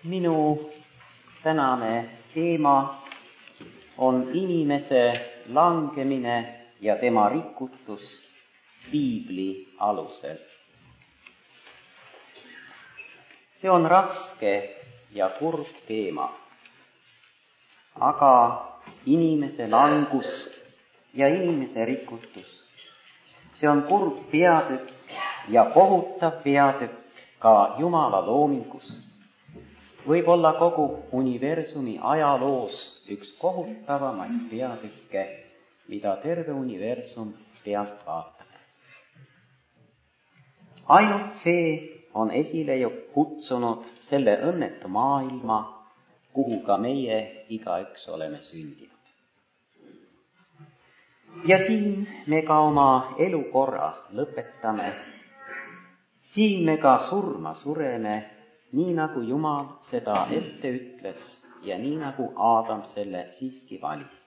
Minu tänane teema on inimese langemine ja tema rikutus piibli alusel. See on raske ja kurb teema, aga inimese langus ja inimese rikutus, see on kurb peatükk ja kohutav peatükk ka Jumala loomingus. Võib-olla kogu universumi ajaloos üks kohutavamaid peatükke, mida terve universum pealt vaatab. Ainult see on esile kutsunud selle õnnetu maailma, kuhu ka meie igaüks oleme sündinud. Ja siin me ka oma elukorra lõpetame. Siin me ka surma sureme, nii nagu Jumal seda ette ütles ja nii nagu Aadam selle siiski valis.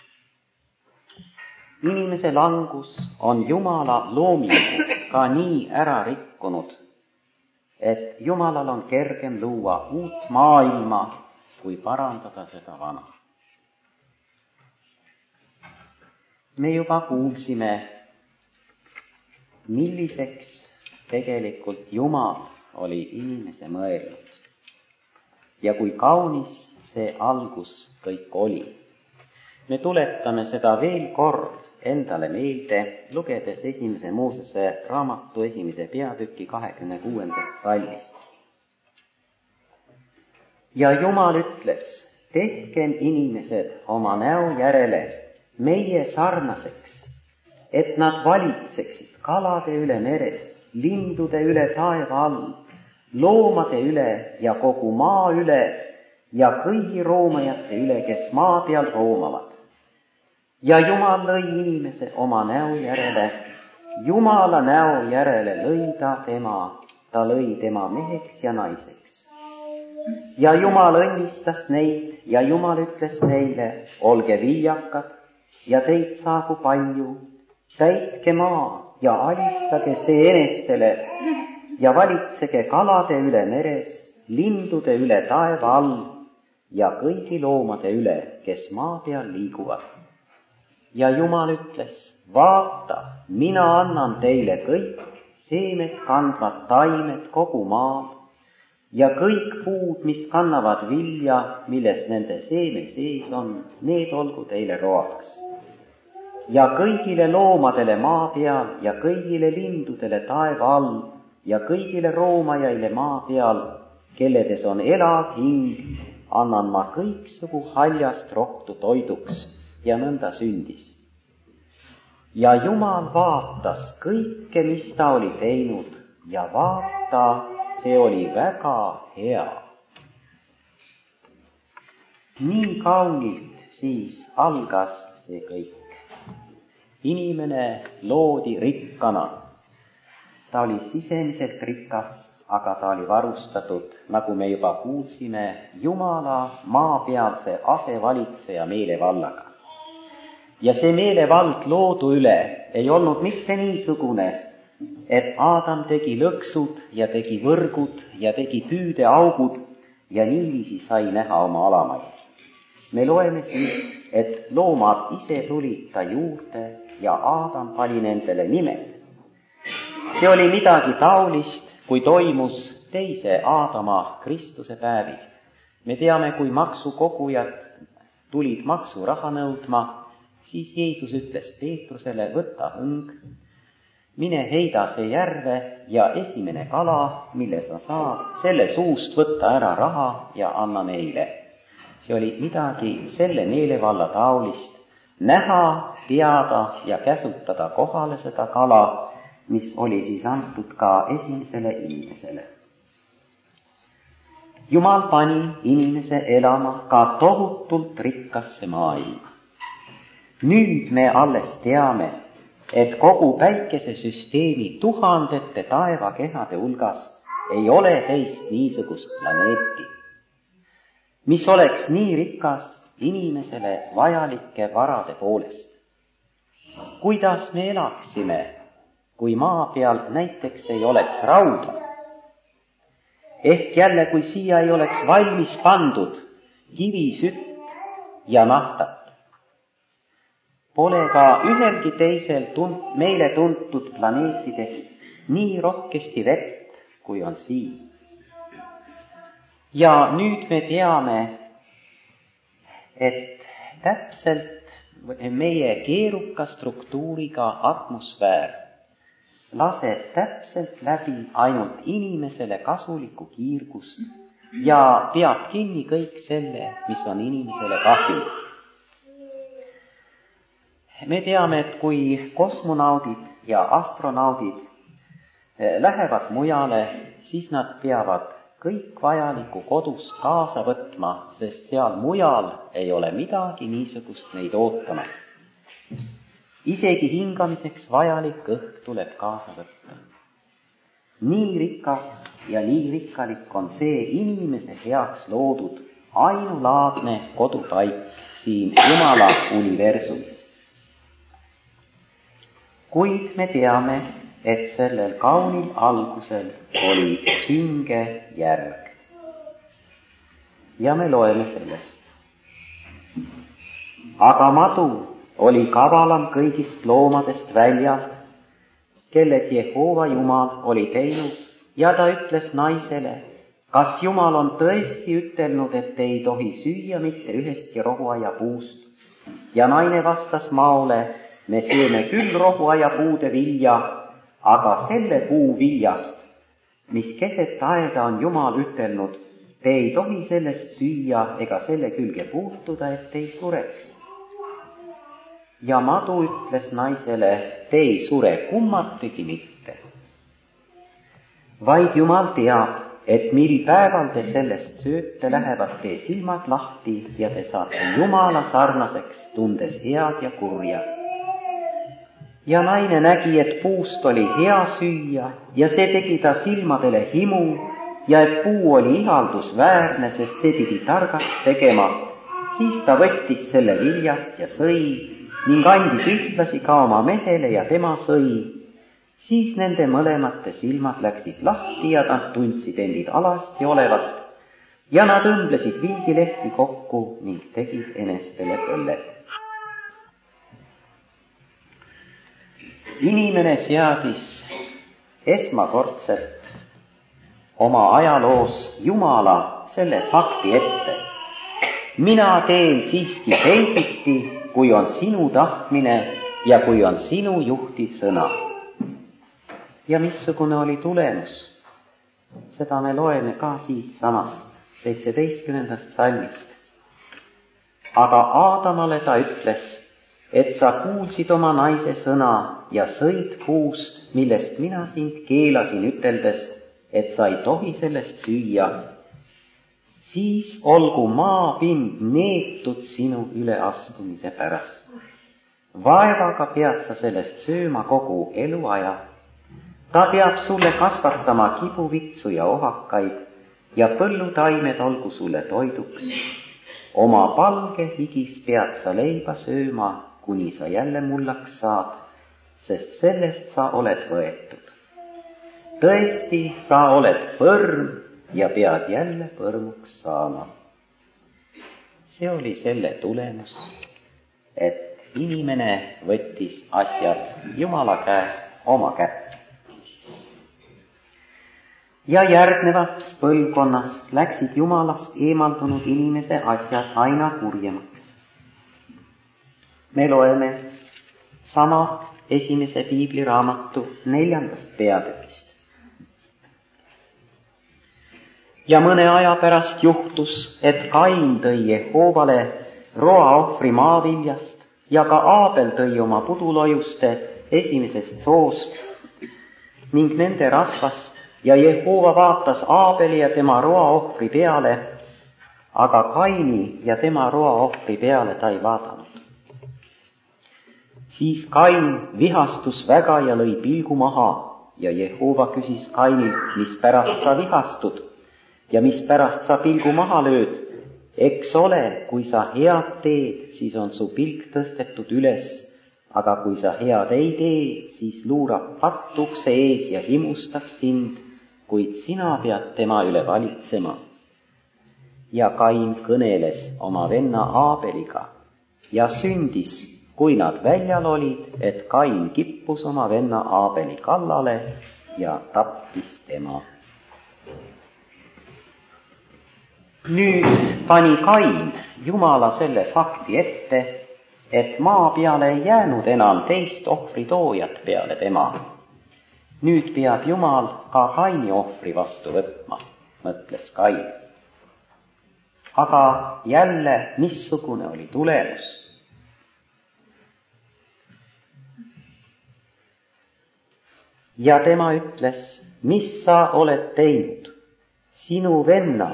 Inimese langus on Jumala loomingu ka nii ära rikkunud, et Jumalal on kergem luua uut maailma, kui parandada seda vana. Me juba kuulsime, milliseks tegelikult Jumal oli inimese mõelnud ja kui kaunis see algus kõik oli. Me tuletame seda veel kord endale meelde, lugedes 1. Moosese raamatu 1. peatüki 26. salmist. Ja Jumal ütles, tehkem inimesed oma näo järele meie sarnaseks, et nad valitseksid kalade üle meres, lindude üle taeva all, loomade üle ja kogu maa üle ja kõigi roomajate üle, kes maa peal roomavad. Ja Jumal lõi inimese oma näo järele, Jumala näo järele lõi ta lõi tema meheks ja naiseks. Ja Jumal õnnistas neid ja Jumal ütles neile, olge viljakad ja teid saagu palju, täitke maa ja alistage see enestele ja valitsege kalade üle meres, lindude üle taeva all ja kõigi loomade üle, kes maa peal liiguvad. Ja Jumal ütles, vaata, mina annan teile kõik seemet kandvad taimed kogu maal ja kõik puud, mis kannavad vilja, milles nende seeme sees on, need olgu teile roaks. Ja kõigile loomadele maa peal ja kõigile lindudele taeva all ja kõigile roomajaile maa peal, kelledes on elav hing, annan ma kõiksugu haljast rohtu toiduks ja nõnda sündis. Ja Jumal vaatas kõike, mis ta oli teinud ja vaata, see oli väga hea. Nii kaunilt siis algas see kõik. Inimene loodi rikkana. Ta oli sisemiselt rikas, aga ta oli varustatud, nagu me juba kuulsime, Jumala maapealse asevalitseja meelevallaga. Ja see meelevald loodu üle ei olnud mitte niisugune, et Aadam tegi lõksud ja tegi võrgud ja tegi püüdeaugud ja niiviisi sai näha oma alamaid. Me loeme siit, et loomad ise tulid ta juurde ja Aadam pani nendele nimed. See oli midagi taolist, kui toimus teise Aadama Kristuse päevil. Me teame, kui maksukogujad tulid maksuraha nõudma, siis Jeesus ütles Peetrusele, võta õng, mine heida see järve ja esimene kala, mille sa saad, selle suust võtta ära raha ja anna neile. See oli midagi selle meelevalla taolist, näha, teada ja käsutada kohale seda kala, mis oli siis antud ka esimesele inimesele. Jumal pani inimese elama ka tohutult rikkasse maailma. Nüüd me alles teame, et kogu päikesesüsteemi tuhandete taevakehade hulgas ei ole teist niisugust planeeti, mis oleks nii rikas inimesele vajalike varade poolest. Kuidas me elaksime, kui maa peal näiteks ei oleks rauda? ehk jälle, kui siia ei oleks valmis pandud kivisütt ja naftat. Pole ka ühelgi teisel meile tuntud planeetidest nii rohkesti vett, kui on siin. Ja nüüd me teame, et täpselt meie keeruka struktuuriga atmosfäär laseb täpselt läbi ainult inimesele kasulikku kiirgust ja peab kinni kõik selle, mis on inimesele kahjulik. Me teame, et kui kosmonaudid ja astronaudid lähevad mujale, siis nad peavad kõik vajaliku kodust kaasa võtma, sest seal mujal ei ole midagi niisugust neid ootamas. Isegi hingamiseks vajalik õhk tuleb kaasa võtta. Nii rikas ja nii rikkalik on see inimese heaks loodud ainulaadne kodutaik siin Jumala universumis. Kuid me teame, et sellel kaunil algusel oli sünge järg. Ja me loeme sellest. Aga madu oli kavalam kõigist loomadest väljal, kelle Jehova Jumal oli teinud, ja ta ütles naisele, kas Jumal on tõesti ütelnud, et ei tohi süüa mitte ühestki rohuaia puust? Ja naine vastas maole, me sööme küll rohuaia puude vilja, aga selle puu viljast, mis keset aeda on Jumal ütelnud, te ei tohi sellest süüa ega selle külge puutuda, et ei sureks. Ja madu ütles naisele, te ei sure kummatigi mitte. Vaid Jumal teab, et mil päeval te sellest sööte, lähevad te silmad lahti ja te saate Jumala sarnaseks, tundes head ja kurja. Ja naine nägi, et puust oli hea süüa ja see tegi ta silmadele himu ja et puu oli ihaldusväärne, sest see pidi targaks tegema. Siis ta võttis selle viljast ja sõi ning andis ühtlasi ka oma mehele ja tema sõi. Siis nende mõlemate silmad läksid lahti ja nad tundsid endid alasti olevat ja nad õmblesid viigilehti kokku ning tegid enestele põlled. Inimene seadis esmakordselt oma ajaloos Jumala selle fakti ette. Mina teen siiski teisiti, kui on sinu tahtmine ja kui on sinu juhtiv sõna. Ja missugune oli tulemus? Seda me loeme ka siit samast 17. salmist. Aga Aadamale ta ütles, et sa kuulsid oma naise sõna ja sõid puust, millest mina sind keelasin üteldes, et sa ei tohi sellest süüa. Siis olgu maapind neetud sinu üleastumise pärast. Vaevaga pead sa sellest sööma kogu eluaja. Ta peab sulle kasvatama kibuvitsu ja ohakaid ja põllutaimed olgu sulle toiduks. Oma palge higis pead sa leiba sööma, kuni sa jälle mullaks saad, sest sellest sa oled võetud. Tõesti, sa oled põrm ja pead jälle põrmuks saama. See oli selle tulemus, et inimene võttis asjad Jumala käest oma kätte. Ja järgnevast põlvkonnast läksid Jumalast eemaldunud inimese asjad aina kurjemaks. Me loeme sama esimese piibliraamatu 4. peatükist. Ja mõne aja pärast juhtus, et Kain tõi Jehovale roaohvri maaviljast ja ka Aabel tõi oma pudulojuste esimesest soost ning nende rasvast ja Jehova vaatas Aabeli ja tema roaohvri peale, aga Kaini ja tema roaohvri peale ta ei vaadanud. Siis Kain vihastus väga ja lõi pilgu maha ja Jehova küsis Kainilt, mispärast sa vihastud ja mispärast sa pilgu maha lööd. Eks ole, kui sa head teed, siis on su pilk tõstetud üles, aga kui sa head ei tee, siis luurab patt ukse ees ja himustab sind, kuid sina pead tema üle valitsema. Ja Kain kõneles oma venna Aabeliga ja sündis, kui nad väljal olid, et Kain kippus oma venna Aabeli kallale ja tappis tema. Nüüd pani Kain Jumala selle fakti ette, et maa peale ei jäänud enam teist ohvritoojat peale tema. Nüüd peab Jumal ka Kaini ohvri vastu võtma, mõtles Kain. Aga jälle, missugune oli tulemus? Ja tema ütles, mis sa oled teinud? Sinu venna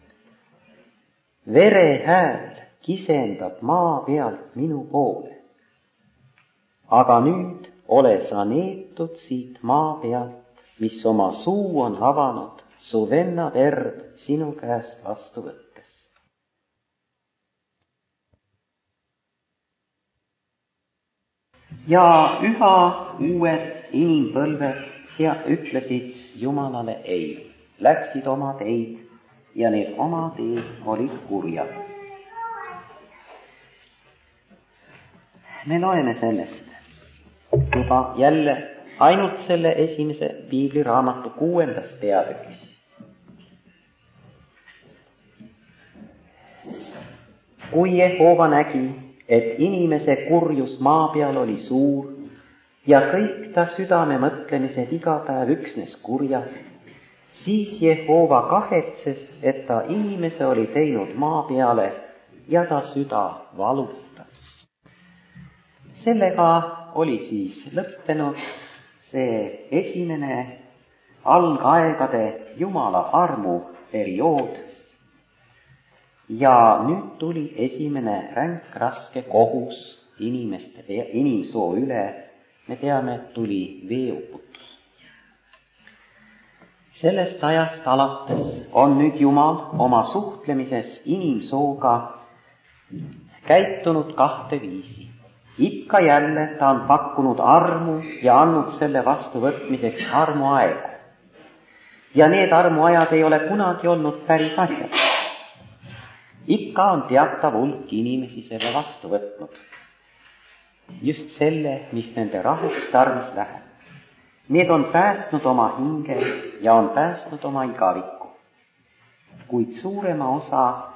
verehääl kisendab maa pealt minu poole. Aga nüüd ole sa neetud siit maa pealt, mis oma suu on avanud su venna verd sinu käest vastu võttes. Ja üha uued inimpõlved ütlesid Jumalale ei, läksid oma teid ja need oma teed olid kurjad. Me loeme sellest juba jälle ainult selle esimese piibliraamatu 6. peatükis. Kui Jehova nägi, et inimese kurjus maa peal oli suur ja kõik ta südame mõtlemised iga päev üksnes kurjad, siis Jehova kahetses, et ta inimese oli teinud maa peale ja ta süda valutas. Sellega oli siis lõppenud see esimene algaegade Jumala armu periood. Ja nüüd tuli esimene ränk raske kohus inimsoo üle. Me teame, et tuli veeuputus. Sellest ajast alates on nüüd Jumal oma suhtlemises inimsooga käitunud 2 viisi. Ikka jälle ta on pakkunud armu ja andnud selle vastuvõtmiseks armuaegu. Ja need armuajad ei ole kunagi olnud päris asjad. Ikka on teatav hulk inimesi selle vastu võtnud. Just selle, mis nende rahuks tarvis läheb. Need on päästnud oma hinge ja on päästnud oma igavikku. Kuid suurem osa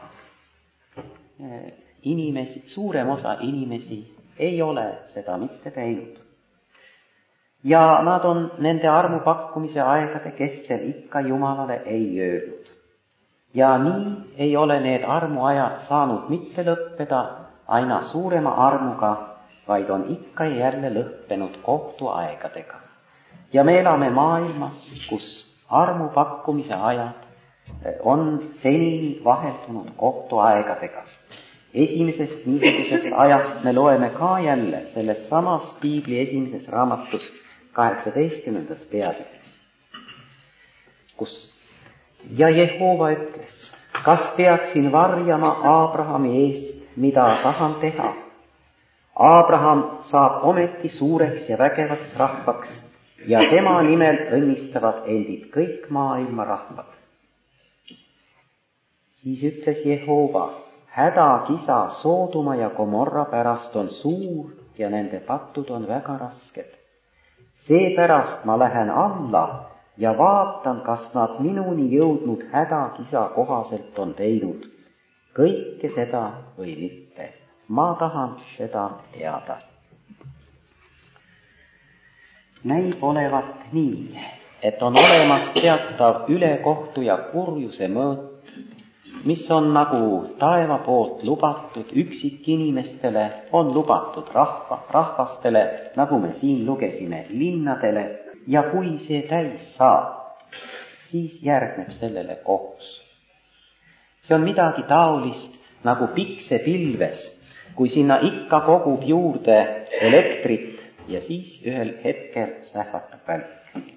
inimesi ei ole seda mitte teinud. Ja nad on nende armu pakkumise aegade kestel ikka Jumalale ei öelnud. Ja nii ei ole need armuajad saanud mitte lõppeda aina suurema armuga, vaid on ikka ja jälle lõppenud kohtuaegadega. Ja me elame maailmas, kus armu pakkumise ajad on seni vaheldunud kohtuaegadega. Esimesest niisugusest ajast me loeme ka jälle selles samas piibli esimeses raamatust 18. peatükis, kus ja Jehova ütles, kas peaksin varjama Aabrahami eest, mida tahan teha? Aabraham saab ometi suureks ja vägevaks rahvaks ja tema nimel õnnistavad endid kõik maailma rahvad. Siis ütles Jehova, hädakisa Soodoma ja Gomorra pärast on suur ja nende patud on väga rasked. Seepärast ma lähen alla ja vaatan, kas nad minuni jõudnud hädakisa kohaselt on teinud kõike seda või mitte. Ma tahan seda teada. Näib olevat nii, et on olemas teatav ülekohtu ja kurjuse mõõt, mis on nagu taeva poolt lubatud üksikinimestele, on lubatud rahvastele, nagu me siin lugesime, linnadele. Ja kui see täis saab, siis järgneb sellele kohus. See on midagi taolist nagu piksepilves, kui sinna ikka kogub juurde elektrit ja siis ühel hetkel sähvatab välk.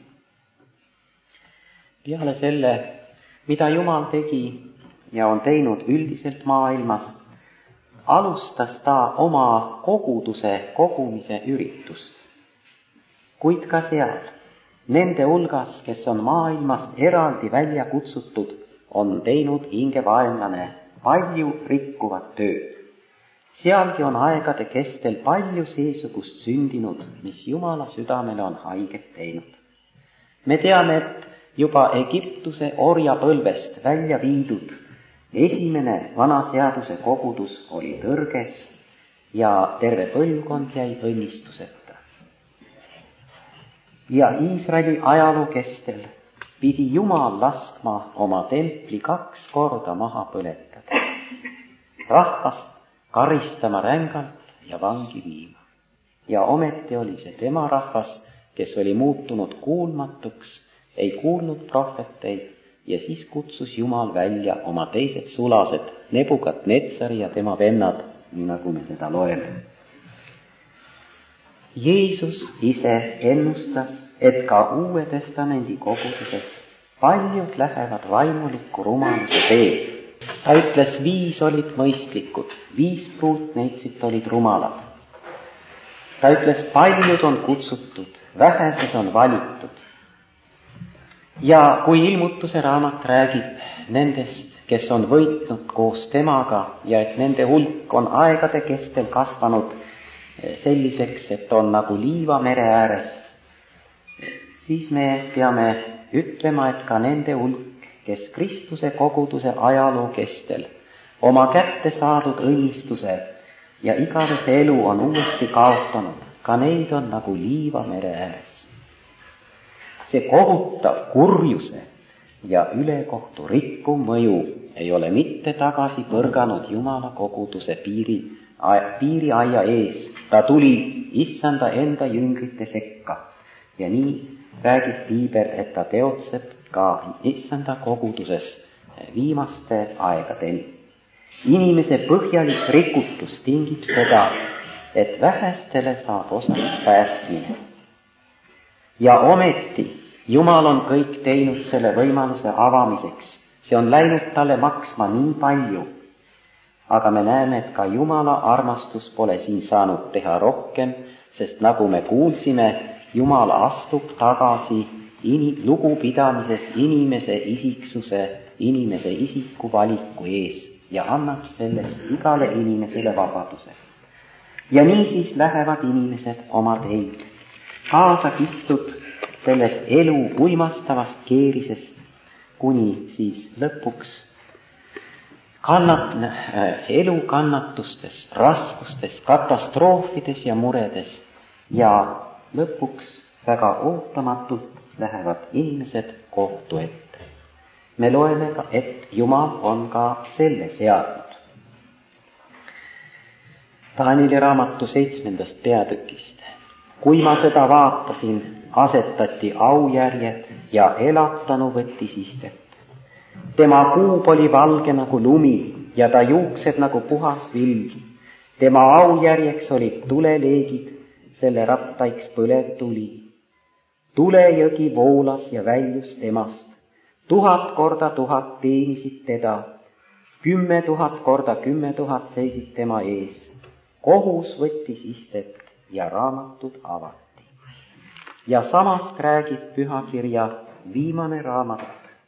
Peale selle, mida Jumal tegi ja on teinud üldiselt maailmas, alustas ta oma koguduse kogumise üritust. Kuid ka seal nende hulgas, kes on maailmast eraldi välja kutsutud, on teinud hingevaenlane palju rikkuvat tööd. Sealgi on aegade kestel palju seesugust sündinud, mis Jumala südamele on haiget teinud. Me teame, et juba Egiptuse orjapõlvest välja viidud esimene vana seaduse kogudus oli tõrges ja terve põlvkond jäi õnnistuseta. Ja Iisraeli ajaloo kestel pidi Jumal laskma oma templi 2 korda maha põletada, rahvast karistama rängalt ja vangi viima. Ja ometi oli see tema rahvas, kes oli muutunud kuulmatuks, ei kuulnud prohveteid ja siis kutsus Jumal välja oma teised sulased, Nebukadnetsari ja tema vennad, nii nagu me seda loeme. Jeesus ise ennustas, et ka Uue Testamendi koguduses paljud lähevad vaimuliku rumaluse teed. Ta ütles, 5 olid mõistlikud, 5 pruutneitsit olid rumalad. Ta ütles, paljud on kutsutud, vähesed on valitud. Ja kui Ilmutuse raamat räägib nendest, kes on võitnud koos temaga ja et nende hulk on aegade kestel kasvanud selliseks, et on nagu liiva mere ääres, siis me peame ütlema, et ka nende hulk, kes Kristuse koguduse ajaloo kestel oma kätte saadud õnnistuse ja igavese elu on uuesti kaotanud, ka neid on nagu liiva mere ääres. See kohutav kurjuse ja ülekohtu rikkuv mõju ei ole mitte tagasi põrganud Jumala koguduse piiriaia ees. Ta tuli issanda enda jüngrite sekka ja nii räägib piibel, et ta teotseb ka issanda koguduses viimaste aegadeni. Inimese põhjalik rikutus tingib seda, et vähestele saab osaks päästmine. Ja ometi Jumal on kõik teinud selle võimaluse avamiseks. See on läinud talle maksma nii palju. Aga me näeme, et ka Jumala armastus pole siin saanud teha rohkem, sest nagu me kuulsime, Jumal astub tagasi lugupidamises inimese isiksuse, inimese isiku valiku ees ja annab sellest igale inimesele vabaduse. Ja niisiis lähevad inimesed oma teid, kaasa kistud sellest elu uimastavast keerisest, kuni siis lõpuks elu kannatustes, raskustes, katastroofides ja muredes ja lõpuks väga ootamatult lähevad inimesed kohtu ette. Me loeme ka, et Jumal on ka selle seadnud. Danieli raamatu 7. peatükist. Kui ma seda vaatasin, asetati aujärjed ja elatanu võttis istet. Tema kuub oli valge nagu lumi ja ta juukseb nagu puhas vill. Tema aujärjeks olid tuleleegid, selle rattaiks põlev tuli. Tulejõgi voolas ja väljus temast. 1000 korda 1000 teenisid teda. 10 000 korda 10 000 seisid tema ees. Kohus võttis istet ja raamatud avati. Ja samast räägib pühakirja viimane raamat.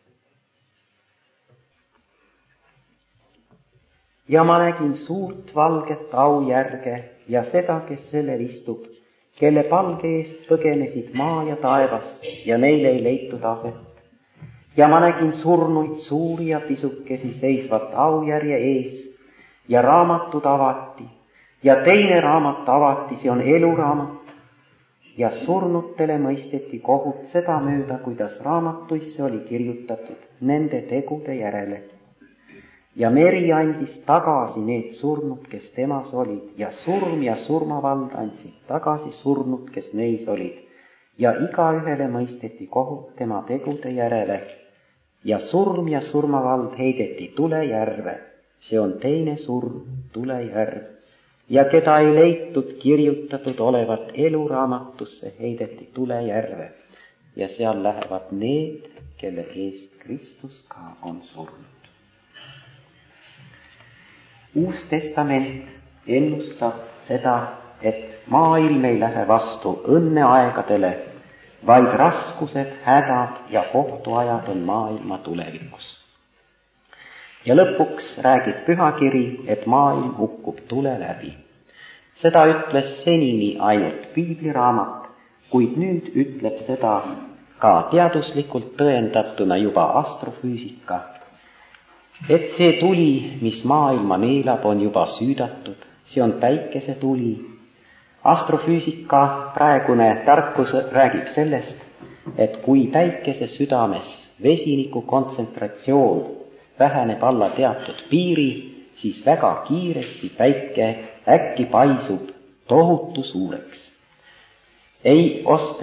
Ja ma nägin suurt valget aujärge ja seda, kes sellel istub, kelle palge eest põgenesid maa ja taevas ja neile ei leitud aset. Ja ma nägin surnuid suuri ja pisukesi seisvat aujärje ees ja raamatud avati ja teine raamat avati, see on eluraamat ja surnutele mõisteti kohut seda mööda, kuidas raamatuisse oli kirjutatud nende tegude järele. Ja meri andis tagasi need surnud, kes temas olid, ja surm ja surmavald andsid tagasi surnud, kes neis olid, ja igaühele mõisteti kohut tema tegude järele, ja surm ja surmavald heideti tulejärve, see on teine surm, tulejärv, ja keda ei leitud kirjutatud olevat eluraamatusse, heideti tulejärve, ja seal lähevad need, kelle eest Kristus ka on surnud. Uus testament ennustab seda, et maailm ei lähe vastu õnneaegadele, vaid raskused, hädad ja kohtuajad on maailma tulevikus. Ja lõpuks räägib pühakiri, et maailm hukkub tule läbi. Seda ütles senini ainult piibliraamat, kuid nüüd ütleb seda ka teaduslikult tõendatuna juba astrofüüsika, et see tuli, mis maailma neelab, on juba süüdatud, see on päikesetuli. Astrofüüsika praegune tarkus räägib sellest, et kui päikese südames vesiniku kontsentratsioon väheneb alla teatud piiri, siis väga kiiresti päike äkki paisub tohutu suureks. Ei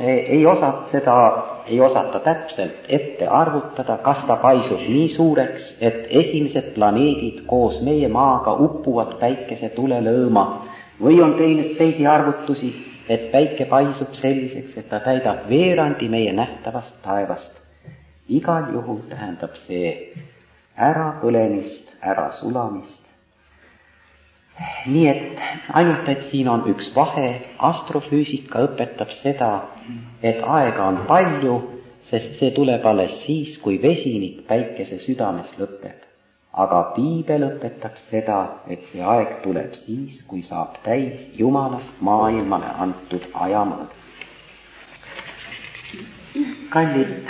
osata täpselt ette arvutada, kas ta paisub nii suureks, et esimesed planeedid koos meie maaga uppuvad päikese tulelõõma, või on teisi arvutusi, et päike paisub selliseks, et ta täidab veerandi meie nähtavast taevast. Igal juhul tähendab see ärapõlemist, ärasulamist. Nii et ainult, et siin on üks vahe, astrofüüsika õpetab seda, et aega on palju, sest see tuleb alles siis, kui vesinik päikese südames lõpeb. Aga piibel õpetab seda, et see aeg tuleb siis, kui saab täis Jumalast maailmale antud ajamõõd. Kallid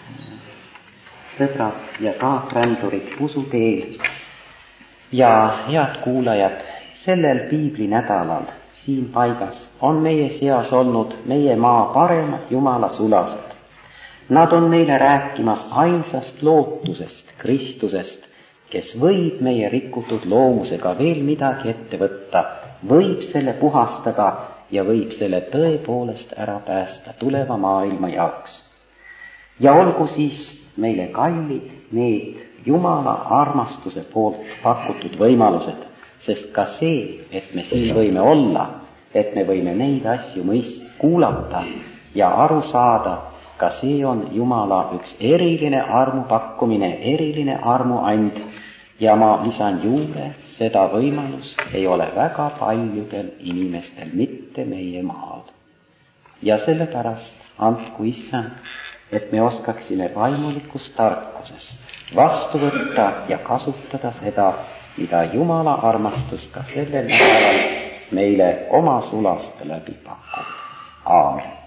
sõbrad ja kaasrändurid usuteel ja head kuulajad, sellel piiblinädalal siin paigas on meie seas olnud meie maa paremad Jumala sulased. Nad on meile rääkimas ainsast lootusest, Kristusest, kes võib meie rikutud loomusega veel midagi ette võtta, võib selle puhastada ja võib selle tõepoolest ära päästa tuleva maailma jaoks. Ja olgu siis meile kallid need Jumala armastuse poolt pakutud võimalused, sest ka see, et me siin võime olla, et me võime neid asju kuulata ja aru saada, ka see on Jumala üks eriline armupakkumine, eriline armuand ja ma lisan juurde, seda võimalust ei ole väga paljudel inimestel, mitte meie maal. Ja sellepärast andku Issand, et me oskaksime vaimulikust tarkusest vastu võtta ja kasutada seda, mida Jumala armastus ka sellel nädalal meile oma sulaste läbi pakub. Aamen.